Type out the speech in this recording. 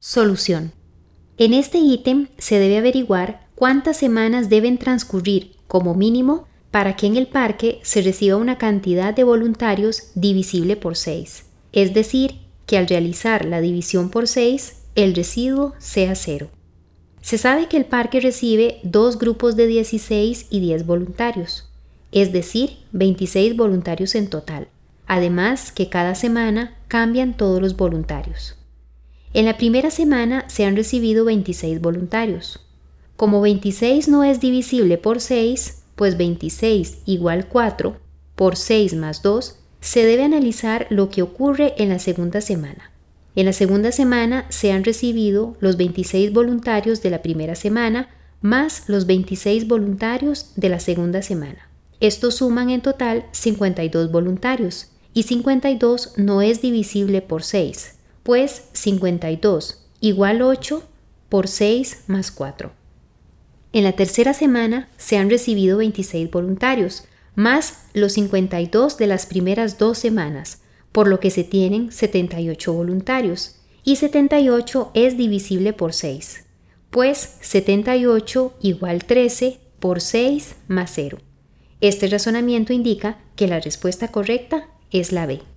Solución. En este ítem se debe averiguar cuántas semanas deben transcurrir como mínimo para que en el parque se reciba una cantidad de voluntarios divisible por 6. Es decir, que al realizar la división por 6, el residuo sea 0. Se sabe que el parque recibe 2 grupos de 16 y 10 voluntarios, es decir, 26 voluntarios en total. Además que cada semana cambian todos los voluntarios. En la primera semana se han recibido 26 voluntarios. Como 26 no es divisible por 6, pues 26 igual 4 por 6 más 2, se debe analizar lo que ocurre en la segunda semana. En la segunda semana se han recibido los 26 voluntarios de la primera semana más los 26 voluntarios de la segunda semana. Estos suman en total 52 voluntarios y 52 no es divisible por 6. Pues 52 igual 8 por 6 más 4. En la tercera semana se han recibido 26 voluntarios, más los 52 de las primeras 2 semanas, por lo que se tienen 78 voluntarios, y 78 es divisible por 6, pues 78 igual 13 por 6 más 0. Este razonamiento indica que la respuesta correcta es la B.